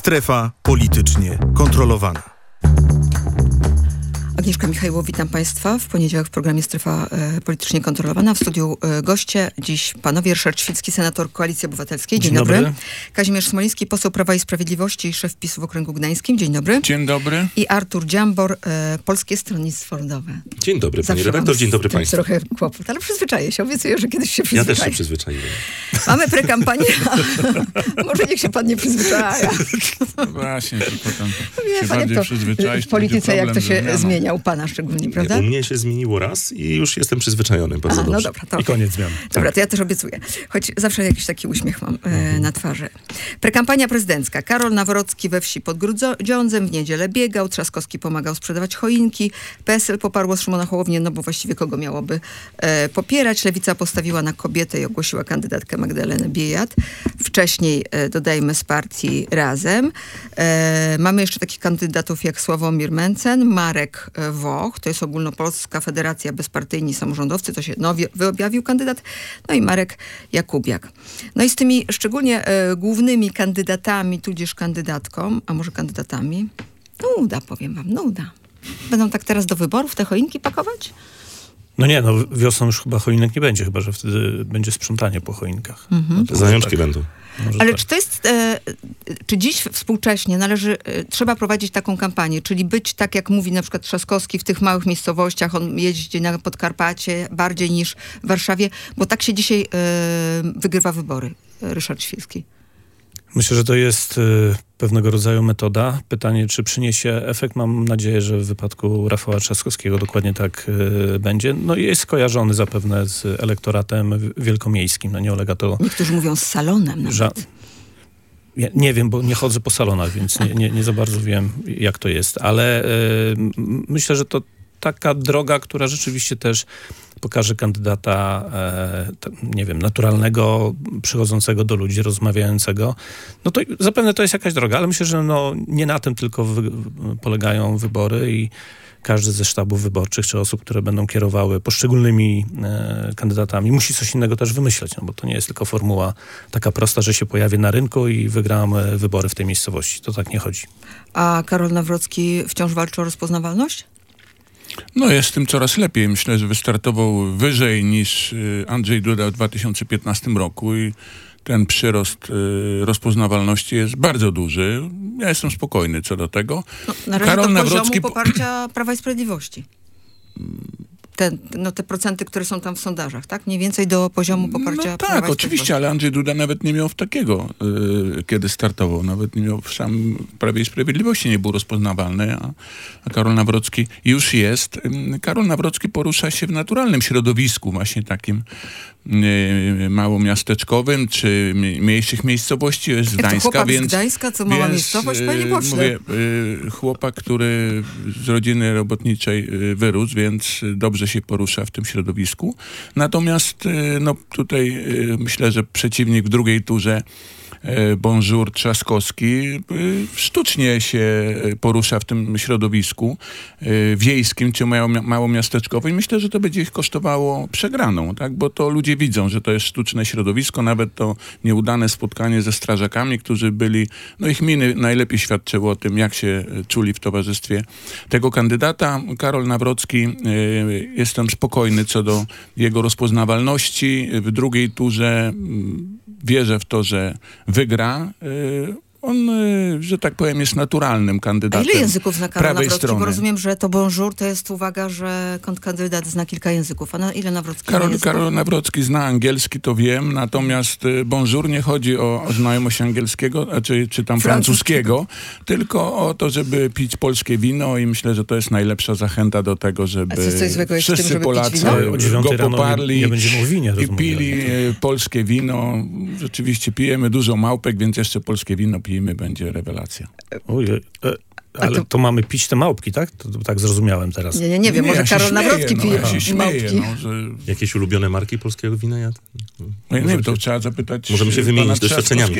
Strefa politycznie kontrolowana. Agnieszka Michajło, witam Państwa w poniedziałek w programie Strefa politycznie kontrolowana. W studiu goście dziś panowie: Ryszard Świecki, senator Koalicji Obywatelskiej. Dzień dobry. Kazimierz Smoliński, poseł Prawa i Sprawiedliwości i szef PiS-u w Okręgu Gdańskim. Dzień dobry. Dzień dobry. I Artur Dziambor, Polskie Stronnictwo Ludowe. Dzień dobry, pani redaktor, dzień dobry państwu. Trochę kłopot, ale przyzwyczaję się. Obiecuję, że kiedyś się przyzwyczaję. Ja też się przyzwyczaiłem. Mamy prekampanię, może niech się pan nie przyzwyczaja. No właśnie, to potem Wie się pan, bardziej jak przyzwyczaić. w polityce, jak to się zmienia u pana szczególnie, prawda? U mnie się zmieniło raz i już jestem przyzwyczajony. Bardzo dobrze. No dobra, to I koniec zmian. Dobra, Tak. to ja też obiecuję. Choć zawsze jakiś taki uśmiech mam na twarzy. Prekampania prezydencka. Karol Nawrocki we wsi pod Grudziądzem w niedzielę biegał. Trzaskowski pomagał sprzedawać choinki. PSL poparło Szymona Hołownię, no bo właściwie kogo miałoby popierać. Lewica postawiła na kobietę i ogłosiła kandydatkę Magdalenę Biejat. Wcześniej, dodajmy, z partii Razem. Mamy jeszcze takich kandydatów jak Sławomir Mencen, Marek Woch, to jest Ogólnopolska Federacja Bezpartyjni Samorządowcy, to się wyobjawił kandydat, no i Marek Jakubiak. No i z tymi szczególnie głównymi kandydatami, tudzież kandydatką, a może kandydatami, nuda, powiem wam, nuda. Będą tak teraz do wyborów te choinki pakować? No nie, no wiosną już chyba choinek nie będzie, chyba że wtedy będzie sprzątanie po choinkach. No Zajączki będą. Ale tak. czy to jest, czy dziś współcześnie trzeba prowadzić taką kampanię, czyli być tak, jak mówi na przykład Trzaskowski w tych małych miejscowościach, on jeździ na Podkarpacie bardziej niż w Warszawie, bo tak się dzisiaj wygrywa wybory. Ryszard Świecki. Myślę, że to jest pewnego rodzaju metoda. Pytanie, czy przyniesie efekt? Mam nadzieję, że w wypadku Rafała Trzaskowskiego dokładnie tak będzie. No i jest kojarzony zapewne z elektoratem wielkomiejskim. No nie ulega to... Niektórzy mówią z salonem nawet. Ja nie wiem, bo nie chodzę po salonach, więc nie za bardzo wiem, jak to jest. Ale myślę, że to taka droga, która rzeczywiście też pokaże kandydata, nie wiem, naturalnego, przychodzącego do ludzi, rozmawiającego. No to zapewne to jest jakaś droga, ale myślę, że nie na tym tylko polegają wybory i każdy ze sztabów wyborczych, czy osób, które będą kierowały poszczególnymi kandydatami, musi coś innego też wymyśleć, no bo to nie jest tylko formuła taka prosta, że się pojawię na rynku i wygram wybory w tej miejscowości. To tak nie chodzi. A Karol Nawrocki wciąż walczy o rozpoznawalność? No jest tym coraz lepiej. Myślę, że wystartował wyżej niż Andrzej Duda w 2015 roku i ten przyrost rozpoznawalności jest bardzo duży. Ja jestem spokojny co do tego. No, na razie Karol do Nawrocki poziomu poparcia Prawa i Sprawiedliwości. Te procenty, które są tam w sondażach, tak? Mniej więcej do poziomu poparcia Prawa i tak, Sprawiedliwości. oczywiście, ale Andrzej Duda nawet nie miał takiego, kiedy startował. Nawet nie miał sam w Prawie i Sprawiedliwości nie był rozpoznawalny, a Karol Nawrocki już jest. Karol Nawrocki porusza się w naturalnym środowisku, właśnie takim małomiasteczkowym, czy mniejszych miejscowości. Jest z Gdańska, chłopak więc... z Gdańska, co mała miejscowość, panie pośle? Mówię, chłopak, który z rodziny robotniczej wyrósł, więc dobrze się porusza w tym środowisku. Natomiast tutaj myślę, że przeciwnik w drugiej turze, Bonjour Trzaskowski, sztucznie się porusza w tym środowisku wiejskim czy małomiasteczkowym. Myślę, że to będzie ich kosztowało przegraną, tak? Bo to ludzie widzą, że to jest sztuczne środowisko. Nawet to nieudane spotkanie ze strażakami, którzy byli, ich miny najlepiej świadczyły o tym, jak się czuli w towarzystwie tego kandydata. Karol Nawrocki, jestem spokojny co do jego rozpoznawalności. W drugiej turze wierzę w to, że wygra. On, że tak powiem, jest naturalnym kandydatem. A ile języków zna Karol Nawrocki? strony. Bo rozumiem, że to bonjour to jest uwaga, że kandydat zna kilka języków. A na ile Nawrocki zna języków? Karol Nawrocki zna angielski, to wiem, natomiast bonjour nie chodzi o znajomość angielskiego, czy tam francuskiego, tylko o to, żeby pić polskie wino i myślę, że to jest najlepsza zachęta do tego, żeby wszyscy Polacy go poparli nie będziemy o winie i pili polskie wino. Rzeczywiście pijemy dużo małpek, więc jeszcze polskie wino pijemy, będzie rewelacja. Ale to mamy pić te małpki, tak? To tak zrozumiałem teraz. Nie wiem, może Karol Nawrocki pije małpki. Jakieś ulubione marki polskiego wina? Nie wiem, to trzeba zapytać. Możemy się wymienić doświadczeniami.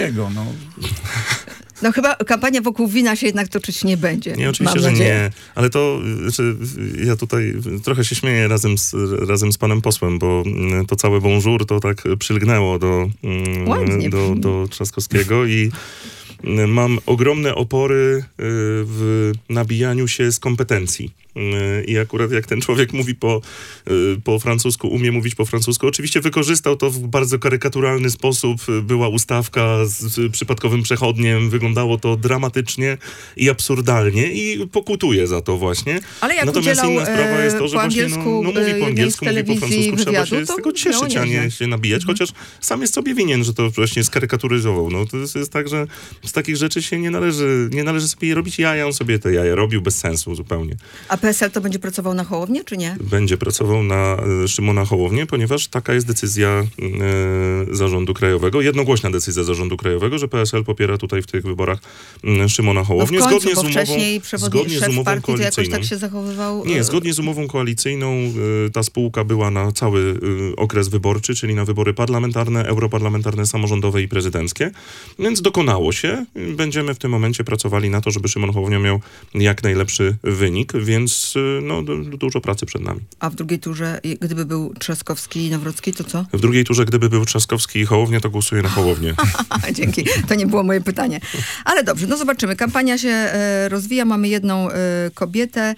No chyba kampania wokół wina się jednak toczyć nie będzie. Nie, oczywiście, że nie. Ale to, ja tutaj trochę się śmieję razem z panem posłem, bo to całe bonjour to tak przylgnęło do Trzaskowskiego i mam ogromne opory w nabijaniu się z kompetencji. I akurat jak ten człowiek mówi po francusku, umie mówić po francusku, oczywiście wykorzystał to w bardzo karykaturalny sposób. Była ustawka z przypadkowym przechodniem, wyglądało to dramatycznie i absurdalnie i pokutuje za to właśnie. Ale jak natomiast inna sprawa jest to, że właśnie mówi po angielsku, mówi po francusku, trzeba się z tego cieszyć, a nie się nabijać, chociaż sam jest sobie winien, że to właśnie skarykaturyzował. No to jest tak, że z takich rzeczy się nie należy sobie robić jaja, on sobie te jaja robił bez sensu zupełnie. A PSL to będzie pracował na Hołownię, czy nie? Będzie pracował na Szymona Hołownię, ponieważ taka jest decyzja Zarządu Krajowego, jednogłośna decyzja Zarządu Krajowego, że PSL popiera tutaj w tych wyborach Szymona Hołownię. No w końcu, zgodnie bo z umową, wcześniej szef partii to jakoś tak się zachowywał. Nie, zgodnie z umową koalicyjną ta spółka była na cały okres wyborczy, czyli na wybory parlamentarne, europarlamentarne, samorządowe i prezydenckie, więc dokonało się. Będziemy w tym momencie pracowali na to, żeby Szymon Hołownia miał jak najlepszy wynik, więc no, dużo pracy przed nami. A w drugiej turze, gdyby był Trzaskowski i Nawrocki, to co? W drugiej turze, gdyby był Trzaskowski i Hołownia, to głosuję na Hołownię. Dzięki. To nie było moje pytanie. Ale dobrze, no zobaczymy. Kampania się rozwija. Mamy jedną kobietę.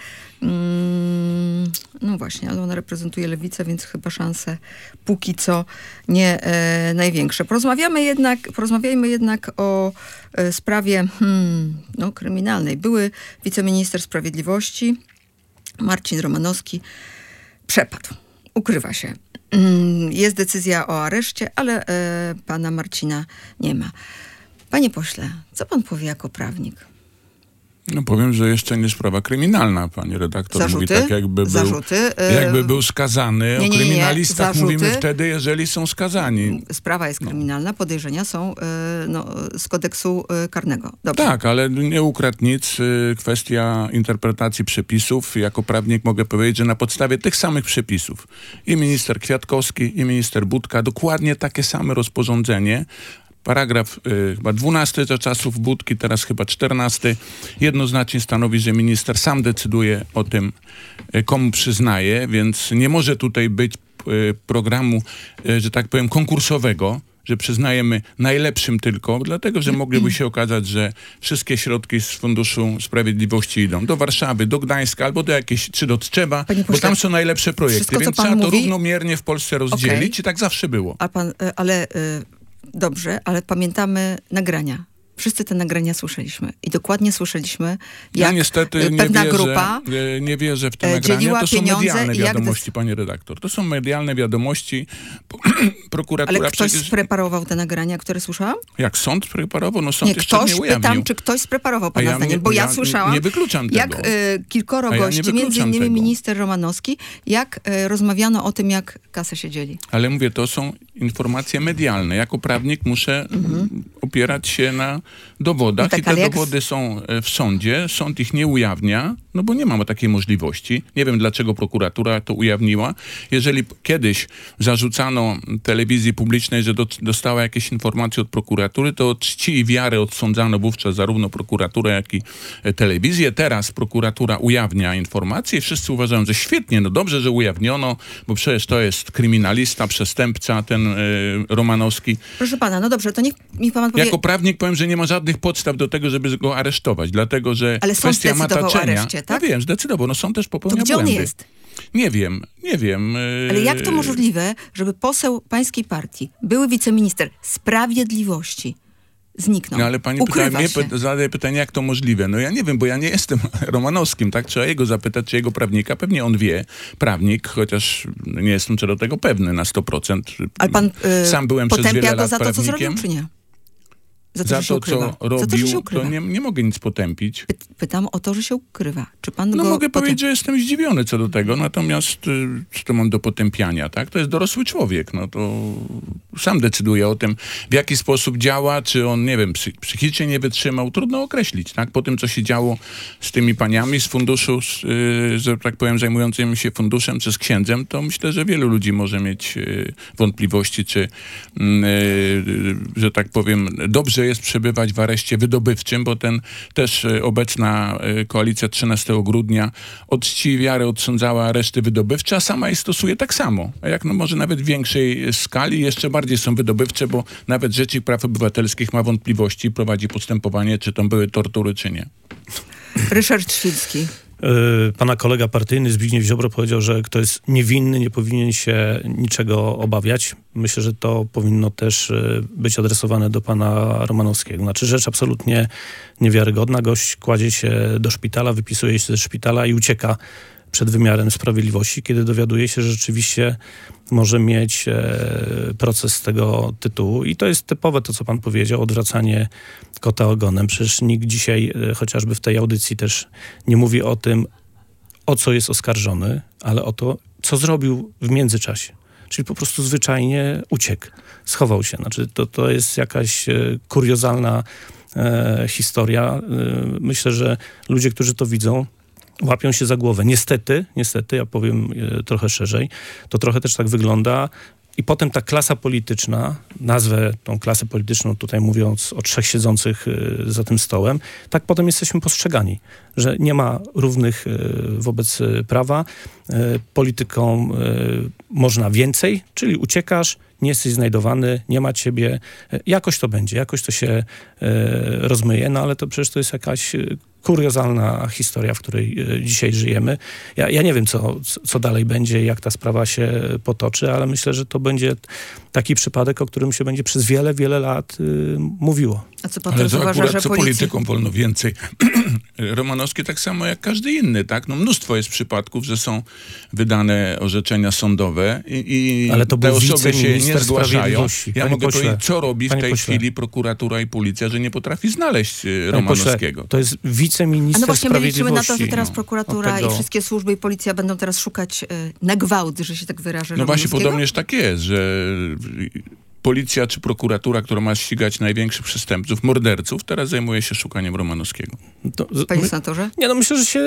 No właśnie, ale ona reprezentuje lewicę, więc chyba szanse póki co nie największe. Porozmawiajmy jednak o sprawie kryminalnej. Były wiceminister sprawiedliwości Marcin Romanowski przepadł. Ukrywa się. Jest decyzja o areszcie, ale pana Marcina nie ma. Panie pośle, co pan powie jako prawnik? No powiem, że jeszcze nie sprawa kryminalna, pani redaktor. Zarzuty? Mówi tak, jakby był skazany. Nie. O kryminalistach Zarzuty? mówimy wtedy, jeżeli są skazani. Sprawa jest kryminalna, podejrzenia są z kodeksu karnego. Dobrze. Tak, ale nie ukradł nic. Kwestia interpretacji przepisów. Jako prawnik mogę powiedzieć, że na podstawie tych samych przepisów i minister Kwiatkowski, i minister Budka, dokładnie takie same rozporządzenie, paragraf chyba 12 za czasów Budki, teraz chyba 14, jednoznacznie stanowi, że minister sam decyduje o tym, komu przyznaje, więc nie może tutaj być programu, że tak powiem, konkursowego, że przyznajemy najlepszym tylko, dlatego, że mogliby się okazać, że wszystkie środki z Funduszu Sprawiedliwości idą do Warszawy, do Gdańska albo do jakiejś, czy do Tczewa, bo tam są najlepsze projekty, wszystko, więc trzeba to równomiernie w Polsce rozdzielić i tak zawsze było. Dobrze, ale pamiętamy nagrania. Wszyscy te nagrania słyszeliśmy. I dokładnie słyszeliśmy, jak ja niestety pewna grupa nie wierzę w te nagrania. To są medialne wiadomości, pani redaktor. To są medialne wiadomości. Prokuratura ale ktoś spreparował te nagrania, które słyszałam? Jak sąd spreparował? No sąd jeszcze nie ujawnił. Pytam, czy ktoś spreparował pana zdaniem, bo ja słyszałam, nie wykluczam tego. Jak kilkoro gości, między innymi minister Romanowski, jak rozmawiano o tym, jak kasę się dzieli. Ale mówię, to są informacje medialne. Jako prawnik muszę opierać się na dowodach i te dowody są w sądzie. Sąd ich nie ujawnia, no bo nie ma takiej możliwości. Nie wiem, dlaczego prokuratura to ujawniła. Jeżeli kiedyś zarzucano telewizji publicznej, że dostała jakieś informacje od prokuratury, to o czci i wiarę odsądzano wówczas zarówno prokuraturę, jak i telewizję. Teraz prokuratura ujawnia informacje i wszyscy uważają, że świetnie, no dobrze, że ujawniono, bo przecież to jest kryminalista, przestępca, ten Romanowski. Proszę pana, no dobrze, to niech mi pan powie... Jako prawnik powiem, że nie ma żadnych podstaw do tego, żeby go aresztować, dlatego, że ale kwestia mataczenia... O areszcie, tak? Ja wiem, zdecydował, no sąd też popełnia błędy. To gdzie on jest? Nie wiem. Ale jak to możliwe, żeby poseł pańskiej partii, były wiceminister sprawiedliwości, zniknął? No ale pani zadaje pytanie, jak to możliwe? No ja nie wiem, bo ja nie jestem Romanowskim, tak? Trzeba jego zapytać, czy jego prawnika. Pewnie on wie, prawnik, chociaż nie jestem co do tego pewny na 100%. Ale pan sam byłem przez wiele lat go za to, prawnikiem. co zrobił, czy nie? Za to, co robił, to nie mogę nic potępić. Pytam o to, że się ukrywa. Czy pan go mogę powiedzieć, że jestem zdziwiony co do tego, natomiast co to mam do potępiania, tak? To jest dorosły człowiek, no to sam decyduje o tym, w jaki sposób działa, czy on, nie wiem, psychicznie nie wytrzymał, trudno określić, tak? Po tym, co się działo z tymi paniami z funduszu, że tak powiem, zajmującymi się funduszem, czy z księdzem, to myślę, że wielu ludzi może mieć wątpliwości, czy, że tak powiem, dobrze dobrze jest przebywać w areszcie wydobywczym, bo ten też obecna koalicja 13 grudnia od czci i wiary odsądzała areszty wydobywcze, a sama je stosuje tak samo. A jak może nawet w większej skali, jeszcze bardziej są wydobywcze, bo nawet Rzecznik Praw Obywatelskich ma wątpliwości, prowadzi postępowanie, czy to były tortury, czy nie. Ryszard Świrski. Pana kolega partyjny Zbigniew Ziobro powiedział, że kto jest niewinny, nie powinien się niczego obawiać. Myślę, że to powinno też być adresowane do pana Romanowskiego. Znaczy rzecz absolutnie niewiarygodna. Gość kładzie się do szpitala, wypisuje się ze szpitala i ucieka przed wymiarem sprawiedliwości, kiedy dowiaduje się, że rzeczywiście może mieć proces z tego tytułu. I to jest typowe to, co pan powiedział, odwracanie kota ogonem. Przecież nikt dzisiaj, chociażby w tej audycji też nie mówi o tym, o co jest oskarżony, ale o to, co zrobił w międzyczasie. Czyli po prostu zwyczajnie uciekł, schował się. Znaczy to jest jakaś kuriozalna historia. Myślę, że ludzie, którzy to widzą, łapią się za głowę. Niestety, ja powiem trochę szerzej, to trochę też tak wygląda. I potem ta klasa polityczna, nazwę tą klasę polityczną tutaj mówiąc o 3 siedzących za tym stołem, tak potem jesteśmy postrzegani, że nie ma równych wobec prawa. Politykom można więcej, czyli uciekasz, nie jesteś znajdowany, nie ma ciebie. Jakoś to będzie, jakoś to się rozmyje, no ale to przecież to jest jakaś kuriozalna historia, w której dzisiaj żyjemy. Ja nie wiem, co dalej będzie, jak ta sprawa się potoczy, ale myślę, że to będzie taki przypadek, o którym się będzie przez wiele, wiele lat mówiło. A co pan Ale też to uważa, akurat że co policji... politykom wolno więcej. Romanowski tak samo jak każdy inny, tak? No mnóstwo jest przypadków, że są wydane orzeczenia sądowe i ale to te był osoby się nie wiceminister zgłaszają. sprawiedliwości. Ja Panie mogę pośle, powiedzieć, co robi w panie tej pośle. chwili prokuratura i policja, że nie potrafi znaleźć Panie Romanowskiego. pośle, to jest wiceminister no właśnie my liczymy sprawiedliwości. na to, że teraz prokuratura Od tego- i wszystkie służby i policja będą teraz szukać na gwałt, że się tak wyrażę, No właśnie, Romanowskiego? podobnież tak jest, że policja czy prokuratura, która ma ścigać największych przestępców, morderców, teraz zajmuje się szukaniem Romanowskiego. Panie senatorze? Nie, no myślę, że się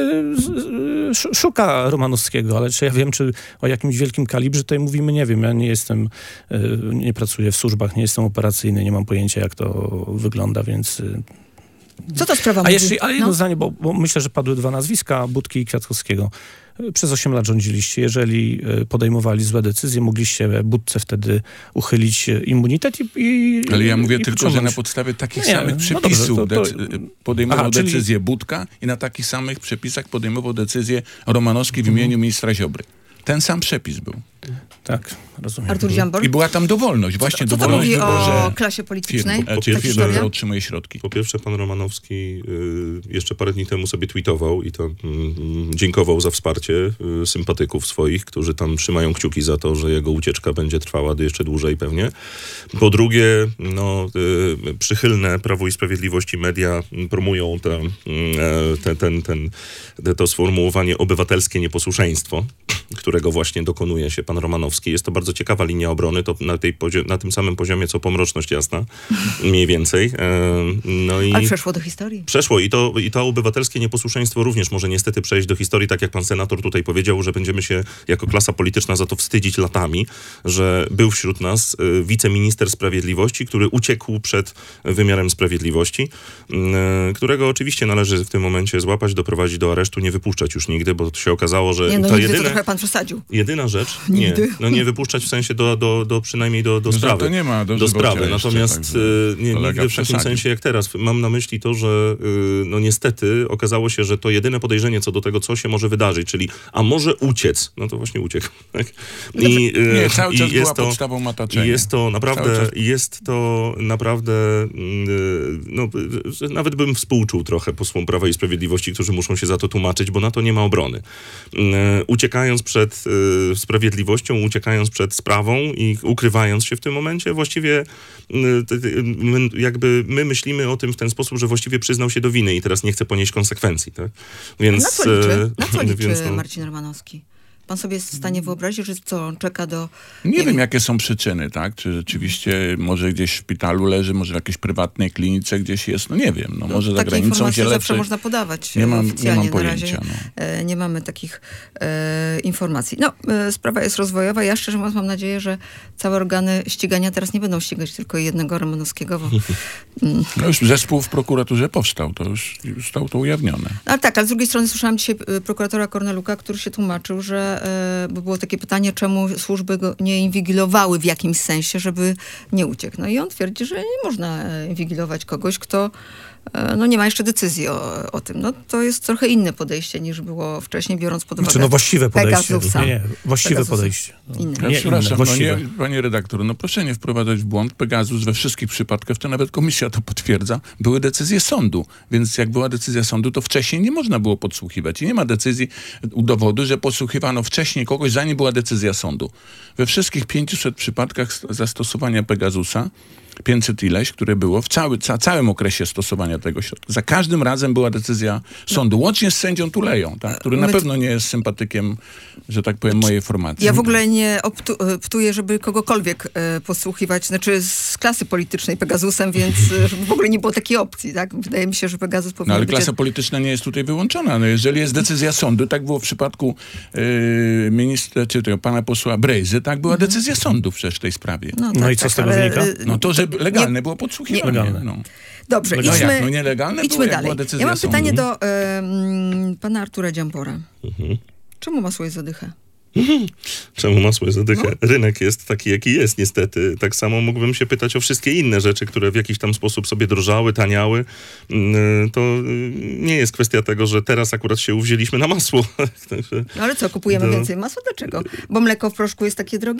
szuka Romanowskiego, ale czy ja wiem, czy o jakimś wielkim kalibrze tutaj mówimy, nie wiem. Ja nie jestem, nie pracuję w służbach, nie jestem operacyjny, nie mam pojęcia, jak to wygląda, więc... Co to sprawa A mówi? jeszcze jedno No. zdanie, bo myślę, że padły 2 nazwiska, Budki i Kwiatkowskiego. Przez 8 lat rządziliście. Jeżeli podejmowali złe decyzje, mogliście Budce wtedy uchylić immunitet i Ale ja mówię i tylko, że pociągnąć. na podstawie takich Nie, samych no przepisów dobrze, podejmował Aha, czyli- decyzję Budka i na takich samych przepisach podejmował decyzję Romanowski w imieniu ministra Ziobry. Ten sam przepis był. Tak, rozumiem. Artur Dziambor? I była tam dowolność. Właśnie Co to dowolność mówi o że klasie politycznej? firma, Po czy pierwsze- firma historia? otrzymuje środki. Po pierwsze, pan Romanowski jeszcze parę dni temu sobie tweetował i to dziękował za wsparcie sympatyków swoich, którzy tam trzymają kciuki za to, że jego ucieczka będzie trwała jeszcze dłużej pewnie. Po drugie, przychylne Prawu i Sprawiedliwości media promują to sformułowanie obywatelskie nieposłuszeństwo, którego właśnie dokonuje się pan Romanowski. Jest to bardzo ciekawa linia obrony, to na tym samym poziomie, co Pomroczność Jasna, mniej więcej. Ale przeszło do historii. Przeszło i to obywatelskie nieposłuszeństwo również może niestety przejść do historii, tak jak pan senator tutaj powiedział, że będziemy się jako klasa polityczna za to wstydzić latami, że był wśród nas wiceminister sprawiedliwości, który uciekł przed wymiarem sprawiedliwości, którego oczywiście należy w tym momencie złapać, doprowadzić do aresztu, nie wypuszczać już nigdy, bo się okazało, że Nie, no to nigdy to trochę pan przesadził. jedyna rzecz, Nigdy. nie wypuszczać w sensie przynajmniej do No sprawy. to nie ma do sprawy. jeszcze, Natomiast także nigdy w takim przesadził. sensie jak teraz. Mam na myśli to, że niestety okazało się, że to jedyne podejrzenie co do tego, co się może wydarzyć, czyli a może uciec, no to właśnie uciekł. Tak? Nie, cały czas była podstawą mataczenia. Jest to naprawdę nawet bym współczuł trochę posłom Prawa i Sprawiedliwości, którzy muszą się za to tłumaczyć, bo na to nie ma obrony. Uciekając przed sprawiedliwością, uciekając przed sprawą i ukrywając się w tym momencie, właściwie my myślimy o tym w ten sposób, że właściwie przyznał się do winy i teraz nie chce ponieść konsekwencji. Tak? Więc, Na co liczy więc, Marcin Romanowski? Pan sobie jest w stanie wyobrazić, że co, on czeka do... Nie wiem, jakie są przyczyny, tak? Czy rzeczywiście może gdzieś w szpitalu leży, może w jakiejś prywatnej klinice gdzieś jest, no nie wiem. No może za takie granicą informacje się zawsze leczy. można podawać Nie mam oficjalnie. pojęcia. Na razie nie mamy takich informacji. No, sprawa jest rozwojowa. Ja szczerze mówiąc mam nadzieję, że całe organy ścigania teraz nie będą ścigać tylko jednego Romanowskiego, bo... No już zespół w prokuraturze powstał, to już zostało to ujawnione. Ale tak, ale z drugiej strony słyszałam dzisiaj prokuratora Korneluka, który się tłumaczył, że bo było takie pytanie, czemu służby go nie inwigilowały w jakimś sensie, żeby nie uciekł. No i on twierdzi, że nie można inwigilować kogoś, kto nie ma jeszcze decyzji o tym. No to jest trochę inne podejście niż było wcześniej, biorąc pod uwagę właściwe podejście. Pegasusa. Nie, właściwe Pegasusa. podejście. Inne. Ja przepraszam, właściwe. panie redaktor, proszę nie wprowadzać w błąd. Pegasus we wszystkich przypadkach, to nawet komisja to potwierdza, były decyzje sądu. Więc jak była decyzja sądu, to wcześniej nie można było podsłuchiwać. I nie ma decyzji u dowodu, że podsłuchiwano wcześniej kogoś, zanim była decyzja sądu. We wszystkich 500 przypadkach zastosowania Pegasusa, 500 ileś, które było w całym okresie stosowania tego środka. Za każdym razem była decyzja sądu, łącznie z sędzią Tuleją, tak, który na pewno nie jest sympatykiem, że tak powiem, mojej formacji. Ja w ogóle nie optuję, żeby kogokolwiek podsłuchiwać, znaczy z klasy politycznej Pegasusem, więc żeby w ogóle nie było takiej opcji, tak? Wydaje mi się, że Pegasus powinien ale być... klasa polityczna nie jest tutaj wyłączona. No jeżeli jest decyzja sądu, tak było w przypadku ministra, czy tego pana posła Brejzy, tak była decyzja sądu przecież w tej sprawie. No i co z tego wynika? No to, że legalne było podsłuchiwanie. Legalne. No. Dobrze, No idźmy, jak? No nielegalne idźmy było, jak dalej. była decyzja Ja mam sądu. pytanie do pana Artura Dziambora. Czemu masło jest zadycha? Czemu masło jest zadycha? Rynek jest taki, jaki jest, niestety. Tak samo mógłbym się pytać o wszystkie inne rzeczy, które w jakiś tam sposób sobie drożały, taniały. To nie jest kwestia tego, że teraz akurat się uwzięliśmy na masło. No ale co, kupujemy więcej masła? Dlaczego? Bo mleko w proszku jest takie drogie?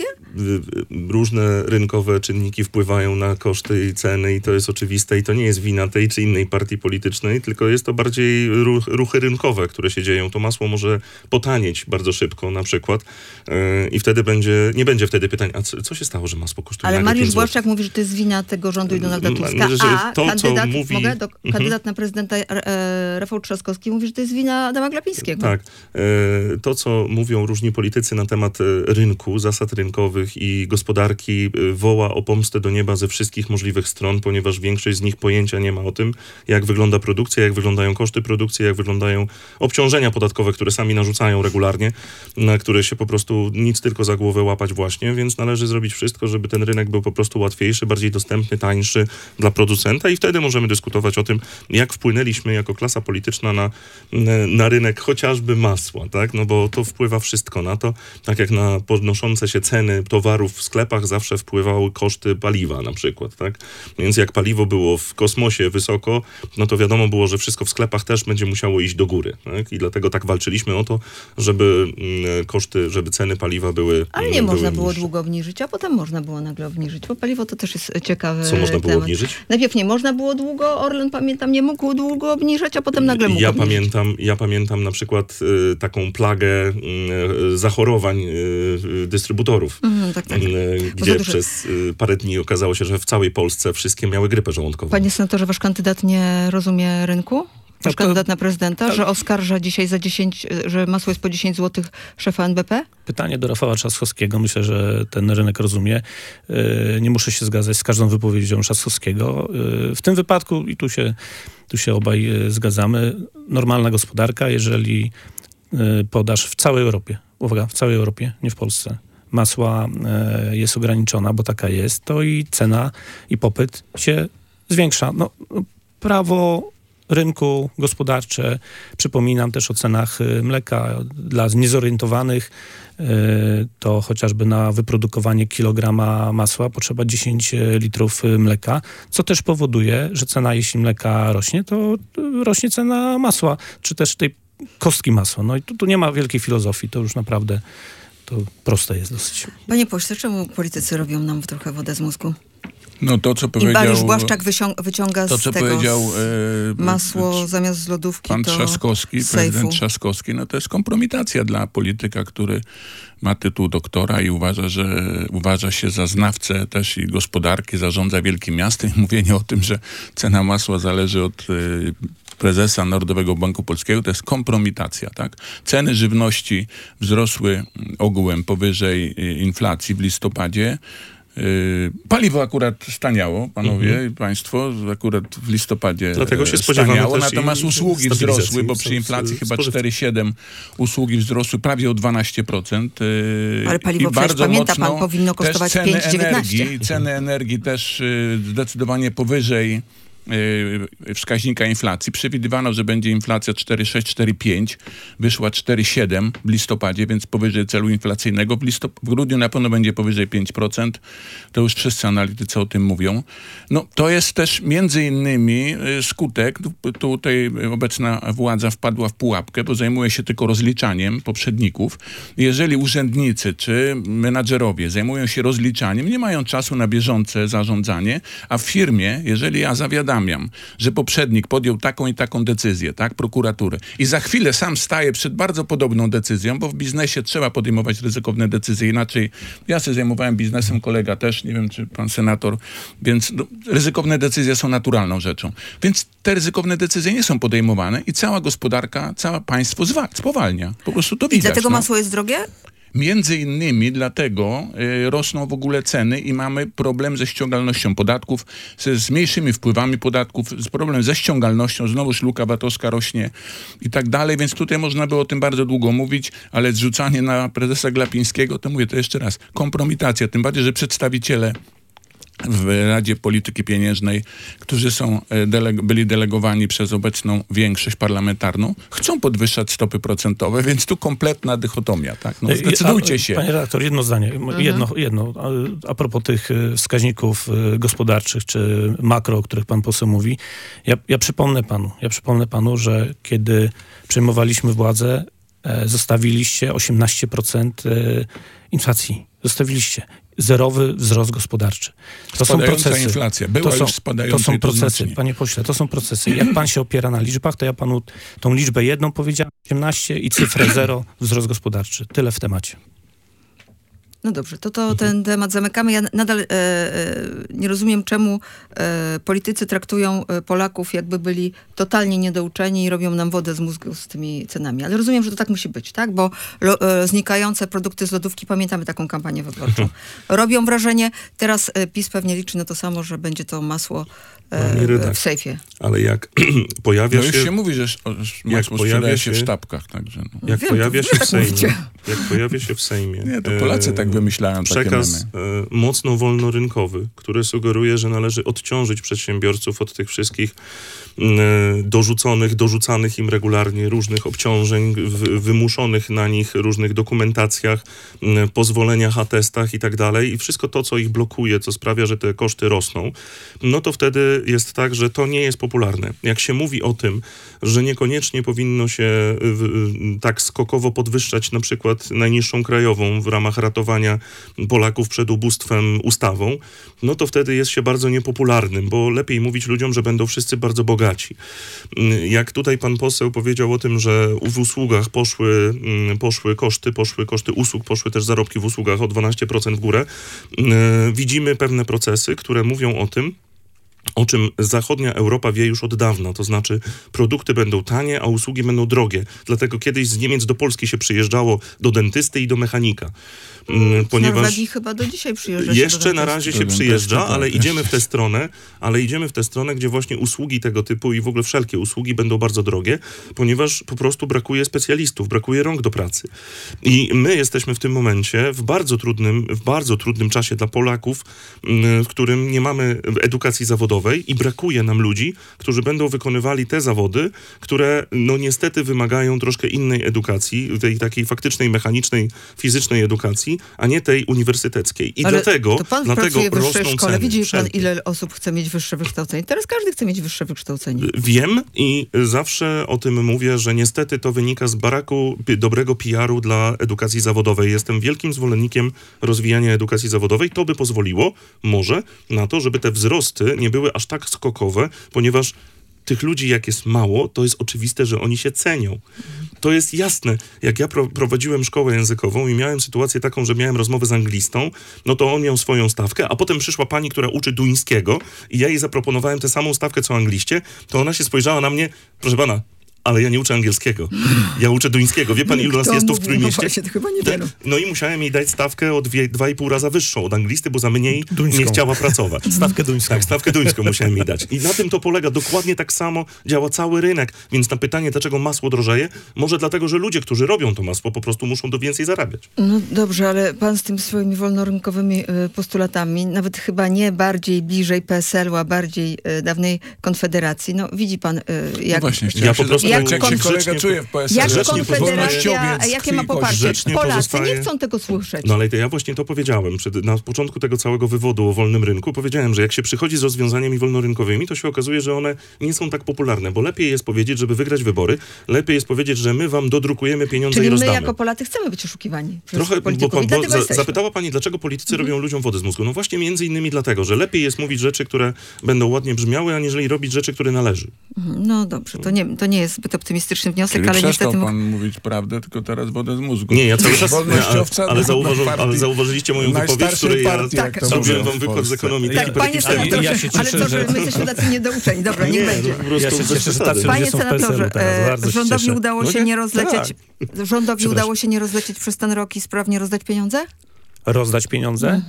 Różne rynkowe czynniki wpływają na koszty i ceny i to jest oczywiste i to nie jest wina tej czy innej partii politycznej, tylko jest to bardziej ruchy rynkowe, które się dzieją. To masło może potanieć bardzo szybko na przykład i wtedy nie będzie wtedy pytań, a co się stało, że masło kosztuje Ale nagle Mariusz 5 zł? Błaszczak mówi, że to jest wina tego rządu i Donalda Tuska, a to, kandydat, co mówi... kandydat na prezydenta Rafał Trzaskowski mówi, że to jest wina Adama Glapińskiego. Tak. To, co mówią różni politycy na temat rynku, zasad rynkowych i gospodarki, woła o pomstę do nieba ze wszystkich możliwych stron, ponieważ większość z nich pojęcia nie ma o tym, jak wygląda produkcja, jak wyglądają koszty produkcji, jak wyglądają obciążenia podatkowe, które sami narzucają regularnie, na które się po prostu nic tylko za głowę łapać właśnie, więc należy zrobić wszystko, żeby ten rynek był po prostu łatwiejszy, bardziej dostępny, tańszy dla producenta i wtedy możemy dyskutować o tym, jak wpłynęliśmy jako klasa polityczna na rynek chociażby masła, tak? No bo to wpływa wszystko na to, tak jak na podnoszące się ceny towarów w sklepach zawsze wpływały koszty paliwa na przykład, tak? Więc jak paliwo było w kosmosie wysoko, no to wiadomo było, że wszystko w sklepach też będzie musiało iść do góry, tak? I dlatego tak walczyliśmy o to, żeby koszty, żeby ceny paliwa były Ale nie można było niższe. długo obniżyć, a potem można było nagle obniżyć, bo paliwo to też jest ciekawy Co można było temat. obniżyć? Najpierw nie można było długo, Orlen, pamiętam, nie mógł długo obniżać, a potem nagle mógł obniżyć. Ja pamiętam na przykład taką plagę zachorowań dystrybutorów, Tak. gdzie duże. przez parę dni okazało się, że w całej Polsce wszystkie miały grypę żołądkową. Panie senatorze, wasz kandydat nie rozumie rynku? Wasz kandydat na prezydenta, że oskarża dzisiaj że masło jest po 10 zł szefa NBP? Pytanie do Rafała Trzaskowskiego. Myślę, że ten rynek rozumie. Nie muszę się zgadzać z każdą wypowiedzią Trzaskowskiego. W tym wypadku, i tu się obaj zgadzamy, normalna gospodarka, jeżeli podaż w całej Europie, uwaga, w całej Europie, nie w Polsce, masła jest ograniczona, bo taka jest, to i cena i popyt się zwiększa. No, prawo rynku gospodarcze, przypominam też o cenach mleka dla niezorientowanych, to chociażby na wyprodukowanie kilograma masła potrzeba 10 litrów mleka, co też powoduje, że cena, jeśli mleka rośnie, to rośnie cena masła, czy też tej kostki masła. No i tu nie ma wielkiej filozofii, to już naprawdę to proste jest dosyć. Panie pośle, czemu politycy robią nam trochę wodę z mózgu? No to, co I powiedział... Mariusz Błaszczak wyciąga to, z co tego powiedział masło zamiast z lodówki pan to Trzaskowski, z prezydent sejfu. Trzaskowski, no to jest kompromitacja dla polityka, który ma tytuł doktora i uważa się za znawcę też i gospodarki, zarządza wielkim miastem. Mówienie o tym, że cena masła zależy od prezesa Narodowego Banku Polskiego, to jest kompromitacja, tak? Ceny żywności wzrosły ogółem powyżej inflacji w listopadzie. Paliwo akurat staniało, panowie i państwo, akurat w listopadzie dlatego się spodziewamy staniało, też natomiast usługi wzrosły, bo przy spożywczych. inflacji chyba 4,7 usługi wzrosły prawie o 12%. Ale paliwo i przecież, bardzo pamięta pan, mocno powinno kosztować też 5,19. Ceny energii też zdecydowanie powyżej wskaźnika inflacji. Przewidywano, że będzie inflacja 4,6, 4,5. Wyszła 4,7 w listopadzie, więc powyżej celu inflacyjnego. W grudniu na pewno będzie powyżej 5%. To już wszyscy analitycy o tym mówią. No, to jest też między innymi skutek. Tutaj obecna władza wpadła w pułapkę, bo zajmuje się tylko rozliczaniem poprzedników. Jeżeli urzędnicy czy menadżerowie zajmują się rozliczaniem, nie mają czasu na bieżące zarządzanie, a w firmie, jeżeli ja zawiadam, że poprzednik podjął taką i taką decyzję, tak, prokuratury, i za chwilę sam staje przed bardzo podobną decyzją, bo w biznesie trzeba podejmować ryzykowne decyzje, inaczej ja się zajmowałem biznesem, kolega też, nie wiem, czy pan senator, więc ryzykowne decyzje są naturalną rzeczą. Więc te ryzykowne decyzje nie są podejmowane i cała gospodarka, całe państwo spowalnia. Po prostu to widać. I dlatego masło jest drogie? Między innymi dlatego rosną w ogóle ceny i mamy problem ze ściągalnością podatków, z mniejszymi wpływami podatków, z problem ze ściągalnością, znowuż luka VAT-owska rośnie i tak dalej, więc tutaj można było o tym bardzo długo mówić, ale zrzucanie na prezesa Glapińskiego, to mówię to jeszcze raz, kompromitacja, tym bardziej, że przedstawiciele w Radzie Polityki Pieniężnej, którzy byli delegowani przez obecną większość parlamentarną, chcą podwyższać stopy procentowe, więc tu kompletna dychotomia, tak? No, zdecydujcie się. Panie redaktor, jedno zdanie, jedno. A propos tych wskaźników gospodarczych, czy makro, o których pan poseł mówi. Ja przypomnę panu, że kiedy przejmowaliśmy władzę, zostawiliście 18% inflacji. Zostawiliście. Zerowy wzrost gospodarczy. To są procesy. Inflacja. Była już spadająca. To są procesy, panie pośle, to są procesy. Jak pan się opiera na liczbach, to ja panu tą liczbę jedną powiedziałem, 18 i cyfrę 0, wzrost gospodarczy. Tyle w temacie. No dobrze, to ten temat zamykamy. Ja nadal nie rozumiem, czemu politycy traktują Polaków, jakby byli totalnie niedouczeni i robią nam wodę z mózgu z tymi cenami. Ale rozumiem, że to tak musi być, tak? Bo znikające produkty z lodówki, pamiętamy taką kampanię wyborczą, robią wrażenie. Teraz PiS pewnie liczy na to samo, że będzie to masło w sejfie. Ale jak pojawia się... już się mówi, że masło sprzedaje się w sztabkach. Także no. Jak pojawia się w Sejmie... Nie, to Polacy tak wymyślają przekaz mocno wolnorynkowy, który sugeruje, że należy odciążyć przedsiębiorców od tych wszystkich dorzucanych im regularnie różnych obciążeń, wymuszonych na nich różnych dokumentacjach, pozwoleniach, atestach i tak dalej. I wszystko to, co ich blokuje, co sprawia, że te koszty rosną, no to wtedy jest tak, że to nie jest popularne. Jak się mówi o tym, że niekoniecznie powinno się tak skokowo podwyższać na przykład najniższą krajową w ramach ratowania Polaków przed ubóstwem ustawą, no to wtedy jest się bardzo niepopularnym, bo lepiej mówić ludziom, że będą wszyscy bardzo bogaci. Jak tutaj pan poseł powiedział o tym, że w usługach poszły koszty usług, poszły też zarobki w usługach o 12% w górę, widzimy pewne procesy, które mówią o czym zachodnia Europa wie już od dawna, to znaczy produkty będą tanie, a usługi będą drogie. Dlatego kiedyś z Niemiec do Polski się przyjeżdżało do dentysty i do mechanika. Ponieważ Norwegii chyba do dzisiaj przyjeżdża. Jeszcze na razie się przyjeżdża, ale idziemy w tę stronę, gdzie właśnie usługi tego typu i w ogóle wszelkie usługi będą bardzo drogie, ponieważ po prostu brakuje specjalistów, brakuje rąk do pracy. I my jesteśmy w tym momencie w bardzo trudnym czasie dla Polaków, w którym nie mamy edukacji zawodowej i brakuje nam ludzi, którzy będą wykonywali te zawody, które no niestety wymagają troszkę innej edukacji, tej takiej faktycznej, mechanicznej, fizycznej edukacji, a nie tej uniwersyteckiej. I ale dlatego pracuje w wyższej rosną szkole. ceny. Widzi pan, ile osób chce mieć wyższe wykształcenie? Teraz każdy chce mieć wyższe wykształcenie. Wiem i zawsze o tym mówię, że niestety to wynika z braku dobrego PR-u dla edukacji zawodowej. Jestem wielkim zwolennikiem rozwijania edukacji zawodowej. To by pozwoliło może na to, żeby te wzrosty nie były aż tak skokowe, ponieważ tych ludzi jak jest mało, to jest oczywiste, że oni się cenią. To jest jasne. Jak ja prowadziłem szkołę językową i miałem sytuację taką, że miałem rozmowę z anglistą, no to on miał swoją stawkę, a potem przyszła pani, która uczy duńskiego i ja jej zaproponowałem tę samą stawkę, co angliście, to ona się spojrzała na mnie, proszę pana, ale ja nie uczę angielskiego. Ja uczę duńskiego. Wie pan, ilu nas jest tu w Trójmieście? No właśnie, to chyba nie wiem. No i musiałem jej dać stawkę o 2,5 raza wyższą od anglisty, bo za mniej Duńską. nie chciała pracować. Stawkę duńską. Tak, stawkę duńską musiałem jej dać. I na tym to polega. Dokładnie tak samo działa cały rynek. Więc na pytanie, dlaczego masło drożeje, może dlatego, że ludzie, którzy robią to masło, po prostu muszą do więcej zarabiać. No dobrze, ale pan z tymi swoimi wolnorynkowymi postulatami, nawet chyba nie bardziej bliżej PSL-u, a bardziej dawnej Konfederacji, no widzi pan, jak... No właśnie, Ja po prostu jak się jak kolega czuje w PSL. Jak grzecznie Konfederacja, jakie ma poparcie? grzecznie Polacy pozostaje- nie chcą tego słyszeć. No ale to ja właśnie to powiedziałem. Na początku tego całego wywodu o wolnym rynku powiedziałem, że jak się przychodzi z rozwiązaniami wolnorynkowymi, to się okazuje, że one nie są tak popularne, bo lepiej jest powiedzieć, żeby wygrać wybory, lepiej jest powiedzieć, że my wam dodrukujemy pieniądze Czyli i my rozdamy. jako Polacy chcemy być oszukiwani przez Trochę, polityków i dlatego jesteśmy. zapytała pani, dlaczego politycy robią ludziom wodę z mózgu. No właśnie między innymi dlatego, że lepiej jest mówić rzeczy, które będą ładnie brzmiały, aniżeli robić rzeczy, które należy. No dobrze, to nie jest zbyt optymistyczny wniosek, Czyli ale przestał niestety... pan mówić prawdę, tylko teraz wodę z mózgu. Nie, ja cały czas... Wolnościowca ale, partii ale zauważyliście moją wypowiedź, w najstarszej której ja partii, jak to zrobiłem mówią wam w wykład z Polsce. ekonomii Tak, panie senatorze, Ja się ale cieszę, to, że my jesteśmy tacy niedouczeni. Dobra, niech będzie. po prostu Ja się bez cieszę, że przesady. tacy ludzie Panie są w PSL-u senatorze, teraz, bardzo się rządowi cieszę. udało No się nie? nie rozlecieć... Rządowi Przepraszam. udało się nie rozlecieć przez ten rok i sprawnie rozdać pieniądze? Rozdać pieniądze?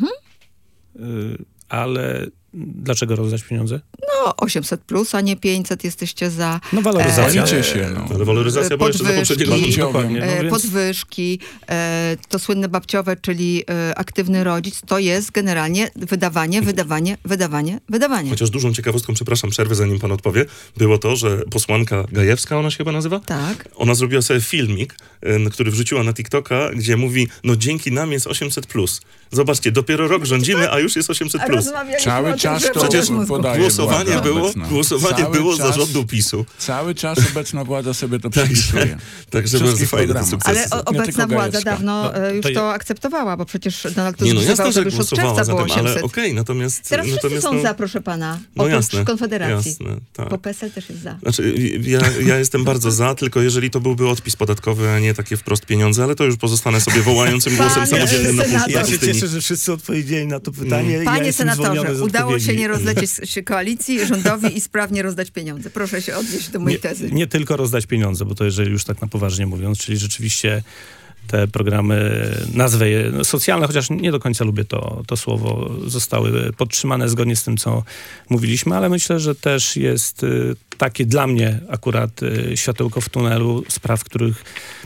Ale dlaczego rozdać pieniądze? No, 800 plus, a nie 500 jesteście za... No waloryzacja. Liczy się, no. Ale waloryzacja była jeszcze za poprzedniego podwyżki. rządu. Dokładnie. No więc- podwyżki, to słynne babciowe, czyli aktywny rodzic, to jest generalnie wydawanie. Chociaż dużą ciekawostką, przepraszam, przerwę zanim pan odpowie, było to, że posłanka Gajewska, ona się chyba nazywa? Tak. Ona zrobiła sobie filmik, który wrzuciła na TikToka, gdzie mówi, no dzięki nam jest 800+. Zobaczcie, dopiero rok rządzimy, a już jest 800+. Cały czas to Przecież podaje Głosowanie władza było, obecna. głosowanie Cały było za czas- rządu PiS-u. Cały czas obecna władza sobie to przypisuje. Także bardzo Wszystkich fajne te programach. sukcesy. Ale są. obecna tylko władza Gajewska. dawno już to to akceptowała, bo przecież Donald Tusk Nie, no wzywał, jasne, że żeby już od głosowała czerwca za było tym, ale 800. okej, natomiast... Teraz wszyscy natomiast, są za, proszę pana. no Oprócz jasne, Konfederacji. jasne, tak. Bo PSL też jest za. Znaczy, ja jestem bardzo za, tylko jeżeli to byłby odpis podatkowy, a nie takie wprost pieniądze, ale to już pozostanę sobie wołającym głosem Panie samodzielnym na senator. Ja się pustyni. cieszę, że wszyscy odpowiedzieli na to pytanie. Panie ja jestem zwolniony senatorze, z udało się odpowiedzi. nie rozlecieć się koalicji, rządowi i sprawnie rozdać pieniądze. Proszę się odnieść do mojej tezy. Nie tylko rozdać pieniądze, bo to jeżeli już tak na poważnie mówiąc, czyli rzeczywiście te programy, nazwę je socjalne, chociaż nie do końca lubię to słowo, zostały podtrzymane zgodnie z tym, co mówiliśmy, ale myślę, że też jest takie dla mnie akurat światełko w tunelu spraw, których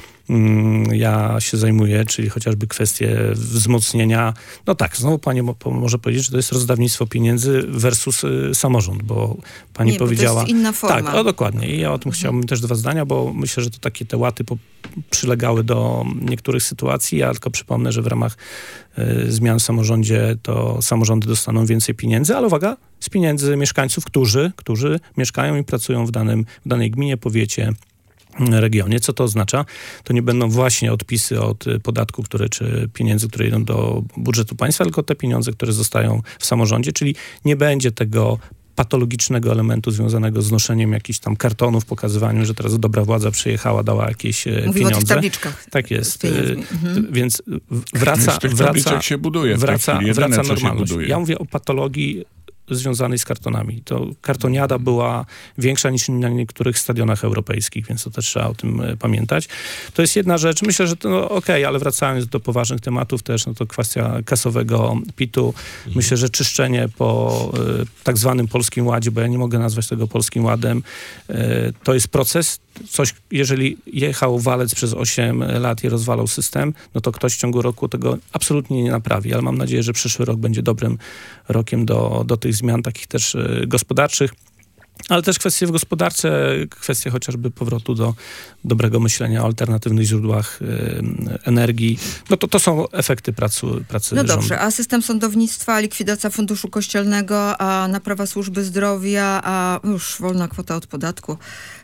ja się zajmuję, czyli chociażby kwestie wzmocnienia. No tak, znowu pani może powiedzieć, że to jest rozdawnictwo pieniędzy versus samorząd, bo pani Nie, bo to powiedziała... jest inna forma. Tak, dokładnie. I ja o tym chciałbym też dwa zdania, bo myślę, że to takie te łaty przylegały do niektórych sytuacji. Ja tylko przypomnę, że w ramach zmian w samorządzie to samorządy dostaną więcej pieniędzy, ale uwaga, z pieniędzy mieszkańców, którzy mieszkają i pracują w danej gminie, powiecie, regionie. Co to oznacza? To nie będą właśnie odpisy od podatku, czy pieniędzy, które idą do budżetu państwa, tylko te pieniądze, które zostają w samorządzie, czyli nie będzie tego patologicznego elementu związanego z noszeniem jakichś tam kartonów, pokazywaniu, że teraz dobra władza przyjechała, dała jakieś Mówimy pieniądze. o tych tabliczkach. Tak jest. z pieniędzmi. Więc wraca, Z tych tabliczek się buduje w tej chwili. Jedyne, wraca co się normalność. buduje. Ja mówię o patologii związanej z kartonami. To kartoniada była większa niż na niektórych stadionach europejskich, więc to też trzeba o tym pamiętać. To jest jedna rzecz. Myślę, że to okej, ale wracając do poważnych tematów też, no to kwestia kasowego PIT-u. Myślę, że czyszczenie po tak zwanym Polskim Ładzie, bo ja nie mogę nazwać tego Polskim Ładem, to jest proces. Coś, jeżeli jechał walec przez 8 lat i rozwalał system, no to ktoś w ciągu roku tego absolutnie nie naprawi. Ale mam nadzieję, że przyszły rok będzie dobrym rokiem do tych zmian takich też gospodarczych. Ale też kwestie w gospodarce, kwestie chociażby powrotu do dobrego myślenia o alternatywnych źródłach energii. No to są efekty pracy No dobrze, rządu. a system sądownictwa, likwidacja funduszu kościelnego, a naprawa służby zdrowia, a już wolna kwota od podatku,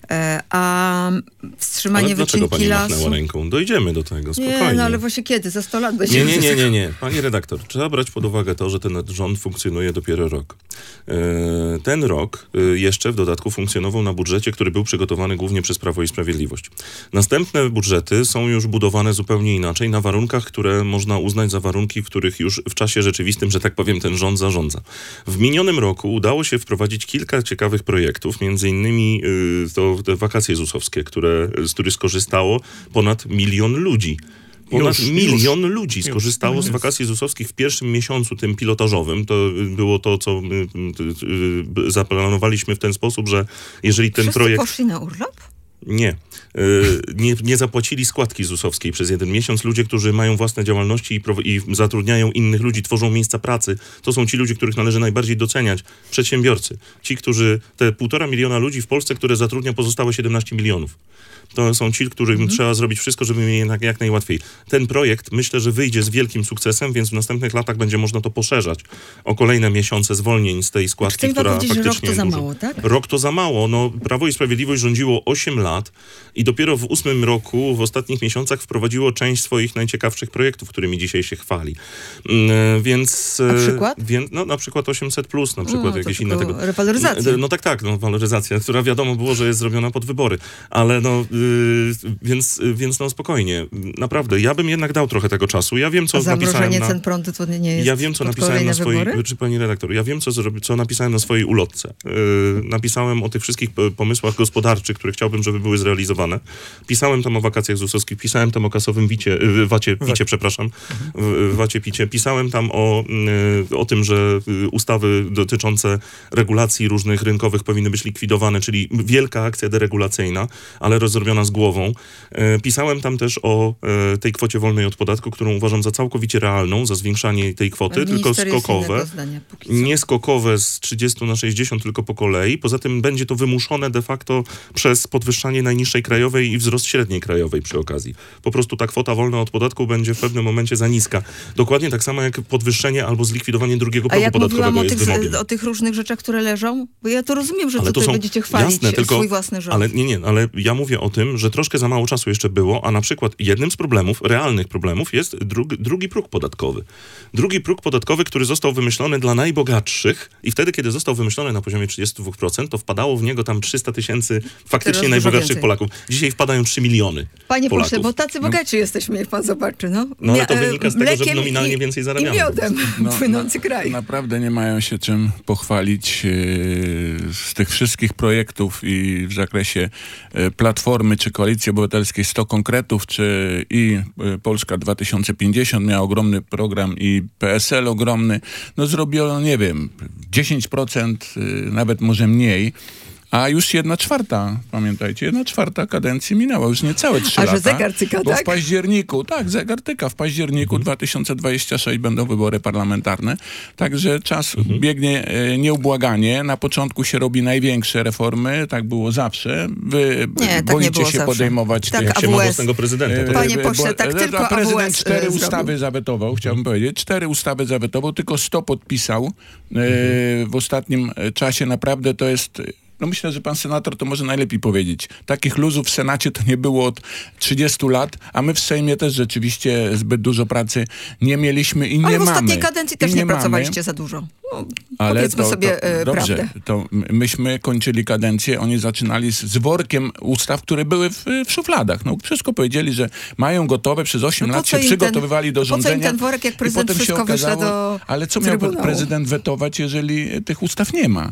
a wstrzymanie Ale dlaczego wycinki pani lasu. machnęła ręką? Dojdziemy do tego, spokojnie. Nie, no ale właśnie kiedy? Za 100 lat będzie. Nie. Pani redaktor, trzeba brać pod uwagę to, że ten rząd funkcjonuje dopiero rok. Ten rok jeszcze jeszcze w dodatku funkcjonował na budżecie, który był przygotowany głównie przez Prawo i Sprawiedliwość. Następne budżety są już budowane zupełnie inaczej, na warunkach, które można uznać za warunki, w których już w czasie rzeczywistym, że tak powiem, ten rząd zarządza. W minionym roku udało się wprowadzić kilka ciekawych projektów, między innymi to te wakacje ZUS-owskie, z których skorzystało ponad 1 milion ludzi. Ponad 1 milion ludzi skorzystało z wakacji ZUS-owskich w pierwszym miesiącu tym pilotażowym. To było to, co zaplanowaliśmy w ten sposób, że jeżeli ten Wszyscy projekt... poszli na urlop? Nie. Nie zapłacili składki ZUS-owskiej przez 1 miesiąc. Ludzie, którzy mają własne działalności i zatrudniają innych ludzi, tworzą miejsca pracy. To są ci ludzie, których należy najbardziej doceniać. Przedsiębiorcy. Ci, którzy... Te 1,5 miliona ludzi w Polsce, które zatrudnia pozostałe 17 milionów. To są ci, którym trzeba zrobić wszystko, żeby mieli jak najłatwiej. Ten projekt, myślę, że wyjdzie z wielkim sukcesem, więc w następnych latach będzie można to poszerzać o kolejne miesiące zwolnień z tej składki, która faktycznie... Rok to za mało, tak? Rok to za mało. No, Prawo i Sprawiedliwość rządziło 8 lat i dopiero w 8 roku, w ostatnich miesiącach wprowadziło część swoich najciekawszych projektów, którymi dzisiaj się chwali. Więc... A przykład? No, na przykład 800+, na przykład jakieś inne tego... Rewaloryzacja. No tak, waloryzacja, która wiadomo było, że jest zrobiona pod wybory. Ale więc spokojnie. Naprawdę, ja bym jednak dał trochę tego czasu. Ja wiem, co napisałem zamrożenie cen prądu to nie jest. Ja wiem, co napisałem na swojej... Czy pani redaktor, ja wiem, co napisałem na swojej ulotce. Napisałem o tych wszystkich pomysłach gospodarczych, które chciałbym, żeby były zrealizowane. Pisałem tam o wakacjach ZUS-owskich, pisałem tam o kasowym wacie-picie. Pisałem tam o tym, że ustawy dotyczące regulacji różnych rynkowych powinny być likwidowane, czyli wielka akcja deregulacyjna, ale zrobiona z głową. Pisałem tam też o tej kwocie wolnej od podatku, którą uważam za całkowicie realną, za zwiększanie tej kwoty, tylko skokowe. Nie skokowe z 30 na 60, tylko po kolei. Poza tym będzie to wymuszone de facto przez podwyższanie najniższej krajowej i wzrost średniej krajowej przy okazji. Po prostu ta kwota wolna od podatku będzie w pewnym momencie za niska. Dokładnie tak samo jak podwyższenie albo zlikwidowanie drugiego progu podatkowego jest wymogiem. O tych różnych rzeczach, które leżą, bo ja to rozumiem, że tutaj będziecie chwalić swój własny rząd. Ale ja mówię o tym, że troszkę za mało czasu jeszcze było, a na przykład jednym z problemów, realnych problemów jest drugi próg podatkowy. Drugi próg podatkowy, który został wymyślony dla najbogatszych i wtedy, kiedy został wymyślony na poziomie 32%, to wpadało w niego tam 300 000 faktycznie najbogatszych Polaków. Dzisiaj wpadają 3 miliony Panie Polaków. pośle, bo tacy bogaci jesteśmy, jak pan zobaczy. No ale to wynika z tego, że nominalnie więcej zarabiamy. I miodem płynący kraj. Naprawdę nie mają się czym pochwalić z tych wszystkich projektów i w zakresie Platformy czy Koalicji Obywatelskiej 100 konkretów, czy i Polska 2050 miała ogromny program i PSL ogromny. No zrobiono, nie wiem, 10%, nawet może mniej. A już 1/4, pamiętajcie, 1/4 kadencji minęła, już niecałe 3 lata. A że zegar tyka, bo tak? w październiku, zegar tyka, w październiku 2026 będą wybory parlamentarne, także czas biegnie nieubłaganie. Na początku się robi największe reformy, tak było zawsze. Wy boicie się podejmować... Tak, jak się ma własnego prezydenta. Panie pośle, tak tylko AWS prezydent 4 ustawy zawetował, chciałbym powiedzieć. 4 ustawy zawetował, tylko 100 podpisał. W ostatnim czasie naprawdę to jest... No myślę, że pan senator to może najlepiej powiedzieć. Takich luzów w Senacie to nie było od 30 lat, a my w Sejmie też rzeczywiście zbyt dużo pracy nie mieliśmy i nie mamy. Ale w ostatniej kadencji też nie pracowaliście za dużo. No, ale powiedzmy sobie dobrze, prawdę. To myśmy kończyli kadencję, oni zaczynali z workiem ustaw, które były w szufladach. No wszystko powiedzieli, że mają gotowe, przez 8 lat się przygotowywali do rządzenia. Po co im ten worek, jak prezydent wszystko wyśle do Ale co miał prezydent wetować, jeżeli tych ustaw nie ma?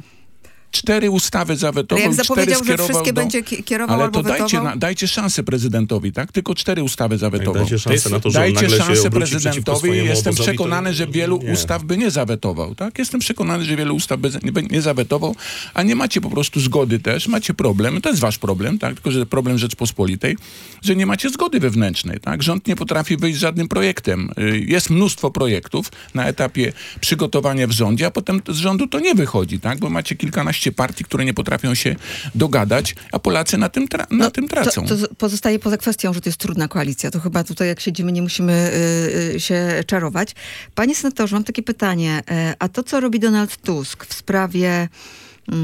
4 ustawy zawetował, jak 4 zapowiedział, skierował że wszystkie będzie kierował albo wetował? Ale to dajcie szansę prezydentowi, tak? Tylko 4 ustawy zawetował. Dajcie szansę na to, że dajcie nagle szansę się prezydentowi i jestem przekonany, że wielu ustaw by nie zawetował, tak? Jestem przekonany, że wielu ustaw by nie zawetował, a nie macie po prostu zgody też, macie problem, to jest wasz problem, tak? Tylko, że problem Rzeczpospolitej, że nie macie zgody wewnętrznej, tak? Rząd nie potrafi wyjść z żadnym projektem. Jest mnóstwo projektów na etapie przygotowania w rządzie, a potem z rządu to nie wychodzi, tak? Bo macie kilkanaście partii, które nie potrafią się dogadać, a Polacy na tym tracą. To pozostaje poza kwestią, że to jest trudna koalicja. To chyba tutaj, jak siedzimy, nie musimy się czarować. Panie senatorze, mam takie pytanie. A to, co robi Donald Tusk w sprawie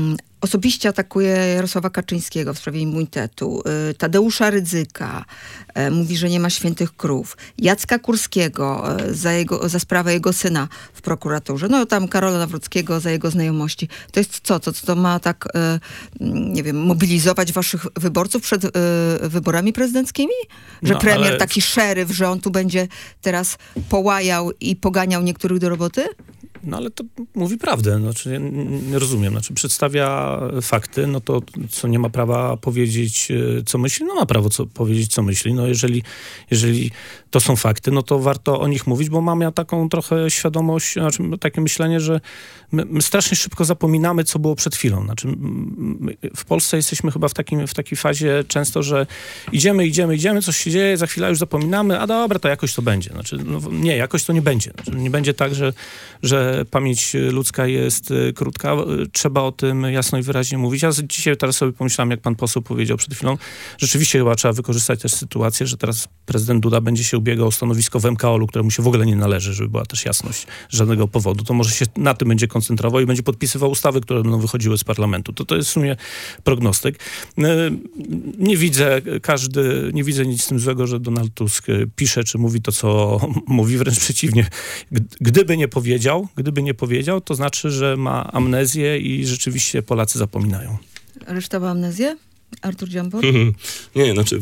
osobiście atakuje Jarosława Kaczyńskiego w sprawie immunitetu, Tadeusza Rydzyka, mówi, że nie ma świętych krów, Jacka Kurskiego za sprawę jego syna w prokuraturze, no tam Karola Nawrockiego za jego znajomości. To jest co? To ma tak, nie wiem, mobilizować waszych wyborców przed wyborami prezydenckimi? Że premier taki szeryf, że on tu będzie teraz połajał i poganiał niektórych do roboty? No ale to mówi prawdę, znaczy, ja nie rozumiem, znaczy przedstawia fakty, no to co nie ma prawa powiedzieć, co myśli, no ma prawo powiedzieć, co myśli. No jeżeli to są fakty, no to warto o nich mówić, bo mam ja taką trochę świadomość, znaczy takie myślenie, że my strasznie szybko zapominamy, co było przed chwilą. Znaczy w Polsce jesteśmy chyba w takiej fazie często, że idziemy, coś się dzieje, za chwilę już zapominamy, a dobra, to jakoś to będzie. Znaczy, no, nie, jakoś to nie będzie. Znaczy, nie będzie tak, że pamięć ludzka jest krótka. Trzeba o tym jasno i wyraźnie mówić. Ja dzisiaj teraz sobie pomyślałem, jak pan poseł powiedział przed chwilą, rzeczywiście chyba trzeba wykorzystać też sytuację, że teraz prezydent Duda będzie się ubiegał o stanowisko w MKOL-u, któremu się w ogóle nie należy, żeby była też jasność z żadnego powodu. To może się na tym będzie koncentrował i będzie podpisywał ustawy, które będą wychodziły z parlamentu. To jest w sumie prognostyk. Nie widzę nic z tym złego, że Donald Tusk pisze, czy mówi to, co mówi, wręcz przeciwnie. Gdyby nie powiedział, to znaczy, że ma amnezję i rzeczywiście Polacy zapominają. Reszta ma amnezję? Artur Dziambor? Nie, znaczy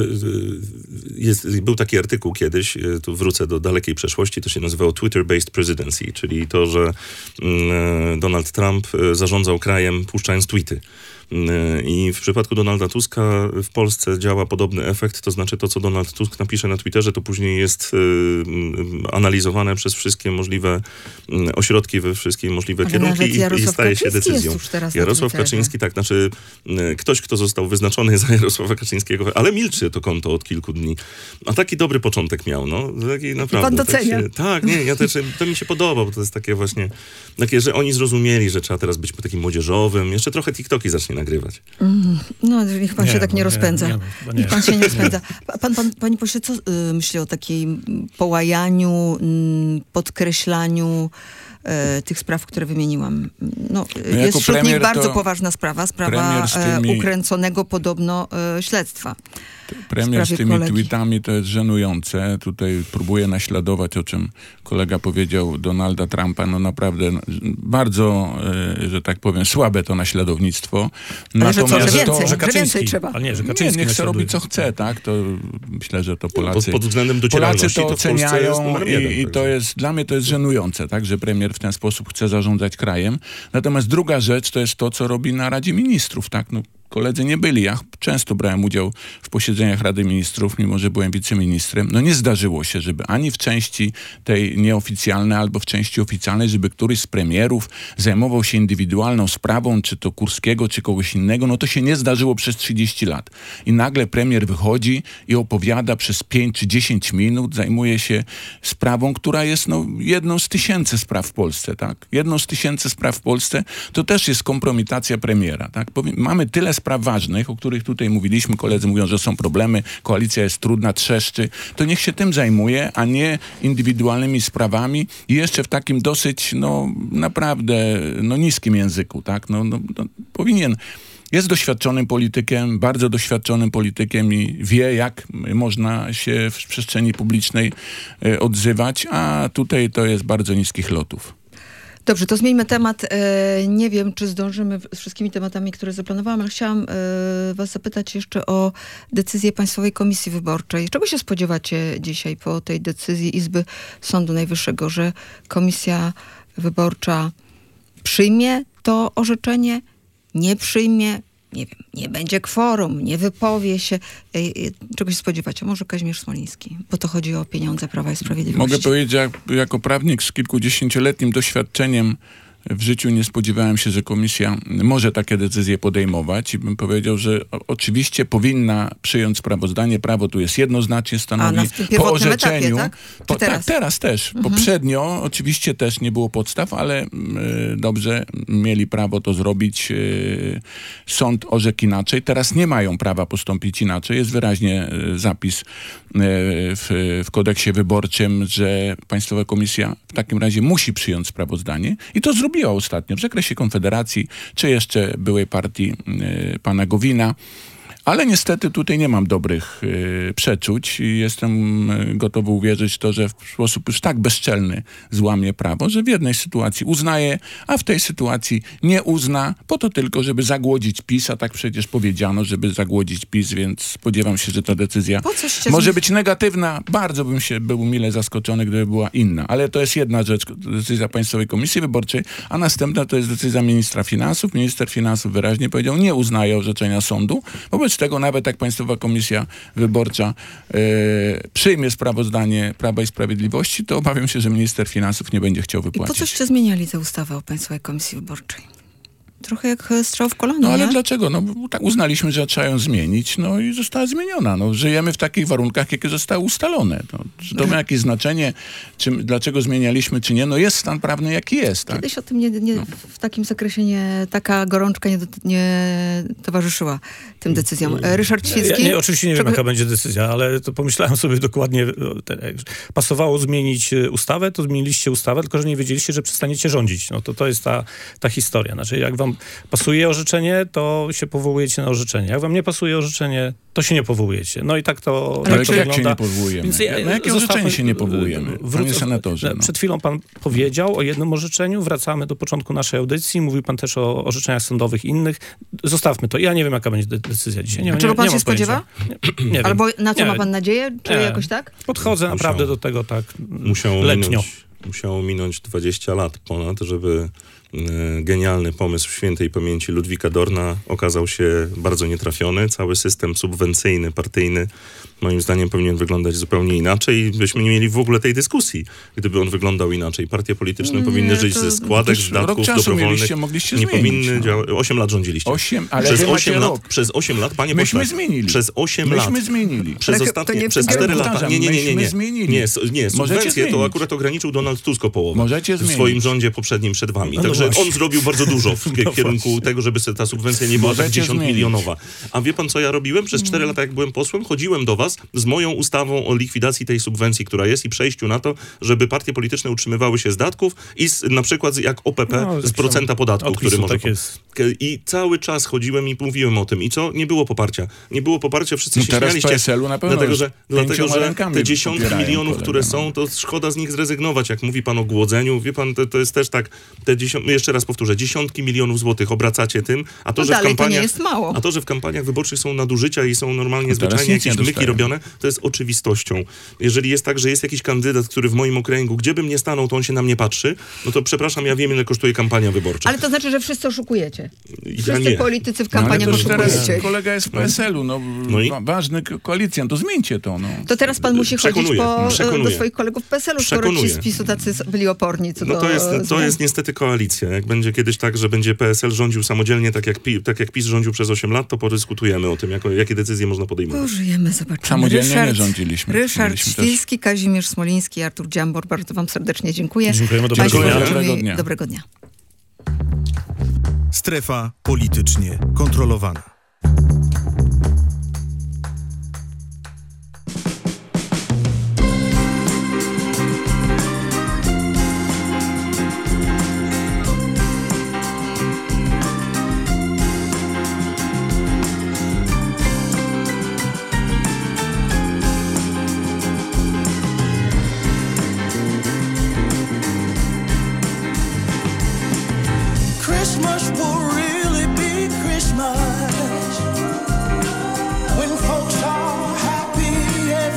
był taki artykuł kiedyś, tu wrócę do dalekiej przeszłości, to się nazywało Twitter-based presidency, czyli to, że Donald Trump zarządzał krajem puszczając tweety. I w przypadku Donalda Tuska w Polsce działa podobny efekt, to znaczy to, co Donald Tusk napisze na Twitterze, to później jest analizowane przez wszystkie możliwe ośrodki, we wszystkie możliwe kierunki i staje się decyzją. Jarosław Kaczyński, tak, znaczy ktoś, kto został wyznaczony za Jarosława Kaczyńskiego, ale milczy to konto od kilku dni. A taki dobry początek miał, no. Taki naprawdę. Pan docenia. Ja też, to mi się podoba, bo to jest takie właśnie, takie, że oni zrozumieli, że trzeba teraz być takim młodzieżowym, jeszcze trochę TikToki zacznie nagrywać. No, niech pan się tak nie rozpędza. Niech pan się nie rozpędza. Panie pośle, co myśli o takim połajaniu, podkreślaniu tych spraw, które wymieniłam? No, jest wśród nich bardzo poważna sprawa ukręconego podobno śledztwa. Premier z tymi tweetami to jest żenujące. Tutaj próbuje naśladować, o czym kolega powiedział, Donalda Trumpa. No naprawdę bardzo, że tak powiem, słabe to naśladownictwo. Ale natomiast że więcej trzeba. Ale nie, że Kaczyński niech sobie robi co chce, tak? To myślę, że to Polacy względem docieralności to oceniają i to jest, dla mnie to jest żenujące, tak? Że premier w ten sposób chce zarządzać krajem. Natomiast druga rzecz to jest to, co robi na Radzie Ministrów, tak? No, koledzy nie byli. Ja często brałem udział w posiedzeniach Rady Ministrów, mimo że byłem wiceministrem. No nie zdarzyło się, żeby ani w części tej nieoficjalnej, albo w części oficjalnej, żeby któryś z premierów zajmował się indywidualną sprawą, czy to Kurskiego, czy kogoś innego. No to się nie zdarzyło przez 30 lat. I nagle premier wychodzi i opowiada przez 5 czy 10 minut, zajmuje się sprawą, która jest jedną z 1000 spraw w Polsce, tak? Jedną z 1000 spraw w Polsce to też jest kompromitacja premiera, tak? Mamy tyle spraw ważnych, o których tutaj mówiliśmy, koledzy mówią, że są problemy, koalicja jest trudna, trzeszczy, to niech się tym zajmuje, a nie indywidualnymi sprawami i jeszcze w takim dosyć, naprawdę, niskim języku, tak? Powinien. Jest doświadczonym politykiem, bardzo doświadczonym politykiem i wie, jak można się w przestrzeni publicznej odzywać, a tutaj to jest bardzo niskich lotów. Dobrze, to zmieńmy temat. Nie wiem, czy zdążymy z wszystkimi tematami, które zaplanowałam, ale chciałam was zapytać jeszcze o decyzję Państwowej Komisji Wyborczej. Czego się spodziewacie dzisiaj po tej decyzji Izby Sądu Najwyższego, że Komisja Wyborcza przyjmie to orzeczenie, nie przyjmie, nie wiem, nie będzie kworum, nie wypowie się. Czego się spodziewacie? Może Kazimierz Smoliński, bo to chodzi o pieniądze Prawa i Sprawiedliwości. Mogę powiedzieć, jako prawnik z kilkudziesięcioletnim doświadczeniem w życiu nie spodziewałem się, że komisja może takie decyzje podejmować i bym powiedział, że oczywiście powinna przyjąć sprawozdanie. Prawo tu jest jednoznacznie stanowi. Po orzeczeniu. Etapie, tak? Teraz? Teraz też. Poprzednio oczywiście też nie było podstaw, ale dobrze, mieli prawo to zrobić. Sąd orzekł inaczej. Teraz nie mają prawa postąpić inaczej. Jest wyraźnie zapis w kodeksie wyborczym, że Państwowa Komisja w takim razie musi przyjąć sprawozdanie i to zrobiła. robiła ostatnio w zakresie Konfederacji, czy jeszcze byłej partii pana Gowina. Ale niestety tutaj nie mam dobrych przeczuć i jestem gotowy uwierzyć w to, że w sposób już tak bezczelny złamie prawo, że w jednej sytuacji uznaje, a w tej sytuacji nie uzna, po to tylko, żeby zagłodzić PiS, a tak przecież powiedziano, żeby zagłodzić PiS, więc spodziewam się, że ta decyzja może być negatywna. Bardzo był mile zaskoczony, gdyby była inna. Ale to jest jedna rzecz, decyzja Państwowej Komisji Wyborczej, a następna to jest decyzja ministra finansów. Minister finansów wyraźnie powiedział, nie uznaje orzeczenia sądu. Wobec tego nawet jak Państwowa Komisja Wyborcza przyjmie sprawozdanie Prawa i Sprawiedliwości, to obawiam się, że minister finansów nie będzie chciał wypłacić. I po coście zmieniali tę ustawę o Państwowej Komisji Wyborczej? Trochę jak strzał w kolano, No ale nie? dlaczego? No bo tak uznaliśmy, że trzeba ją zmienić, no i została zmieniona. No, żyjemy w takich warunkach, jakie zostały ustalone. No, czy to ma jakieś znaczenie, dlaczego zmienialiśmy, czy nie? No jest stan prawny, jaki jest. Tak? Kiedyś o tym w takim zakresie taka gorączka nie towarzyszyła tym decyzjom. Ryszard Świecki? Ja oczywiście nie wiem, jaka będzie decyzja, ale to pomyślałem sobie dokładnie, pasowało zmienić ustawę, to zmieniliście ustawę, tylko że nie wiedzieliście, że przestaniecie rządzić. No to jest ta historia. Znaczy, jak wam pasuje orzeczenie, to się powołujecie na orzeczenie. Jak wam nie pasuje orzeczenie, to się nie powołujecie. No i tak to Ale tak to jak wygląda. się nie powołujemy? Na jakie orzeczenie się nie powołujemy? Panie senatorze. No. Przed chwilą pan powiedział o jednym orzeczeniu. Wracamy do początku naszej audycji. Mówił pan też o orzeczeniach sądowych innych. Zostawmy to. Ja nie wiem, jaka będzie decyzja dzisiaj. Czego pan się spodziewa? Nie wiem. Albo na co ma pan nadzieję? Czy jakoś tak? Podchodzę naprawdę do tego tak letnio. Musiało minąć 20 lat ponad, żeby genialny pomysł świętej pamięci Ludwika Dorna okazał się bardzo nietrafiony. Cały system subwencyjny, partyjny, moim zdaniem powinien wyglądać zupełnie inaczej. Byśmy nie mieli w ogóle tej dyskusji, gdyby on wyglądał inaczej. Partie polityczne powinny żyć ze składek, z datków dobrowolnych. Mogliście nie zmienić, powinny działać. 8 lat rządziliście. Przez 8 lat, panie pośle. Myśmy zmienili. Przez 8 lat. Myśmy zmienili. Przez 4 lata. Nie. Zmienili. Nie, subwencje to akurat ograniczył Donald Tusk o połowę. Możecie zmienić. W swoim rządzie poprzednim przed wami. Także on zrobił bardzo dużo w kierunku tego, żeby ta subwencja nie była tak 10-milionowa. A wie pan, co ja robiłem? Przez 4 lata, jak byłem posłem, chodziłem do was z moją ustawą o likwidacji tej subwencji, która jest i przejściu na to, żeby partie polityczne utrzymywały się z datków i na przykład jak OPP z procenta podatku, który może... Tak jest. I cały czas chodziłem i mówiłem o tym. I co? Nie było poparcia. Nie było poparcia, wszyscy się śmialiście. PSL-u na pewno dlatego, że te dziesiątki milionów, które są, to szkoda z nich zrezygnować. Jak mówi pan o głodzeniu, wie pan, to jest też tak, jeszcze raz powtórzę, dziesiątki milionów złotych obracacie tym, a to, że w kampaniach, to nie jest mało. A to, że w kampaniach wyborczych są nadużycia i są normalnie zwyczajnie jakieś myki robione, to jest oczywistością. Jeżeli jest tak, że jest jakiś kandydat, który w moim okręgu, gdzie bym nie stanął, to on się na mnie patrzy, no to przepraszam, ja wiem, ile kosztuje kampania wyborcza. Ale to znaczy, że wszyscy oszukujecie. Wszyscy politycy w kampaniach oszukujecie. Kolega jest w PSL-u, ważny koalicjant, to zmieńcie to. No. To teraz pan musi chodzić do swoich kolegów w PSL-u, skoro ci z PiS-u tacy byli oporni. To jest niestety koalicja. Jak będzie kiedyś tak, że będzie PSL rządził samodzielnie, tak jak PiS rządził przez 8 lat, to podyskutujemy o tym, jakie decyzje można podejmować. Pożyjemy, zobaczymy. Samodzielnie nie rządziliśmy. Ryszard Świński, Kazimierz Smoliński, Artur Dziambor. Bardzo wam serdecznie dziękuję. Dziękujemy, dobrego dnia. Strefa politycznie kontrolowana. Christmas will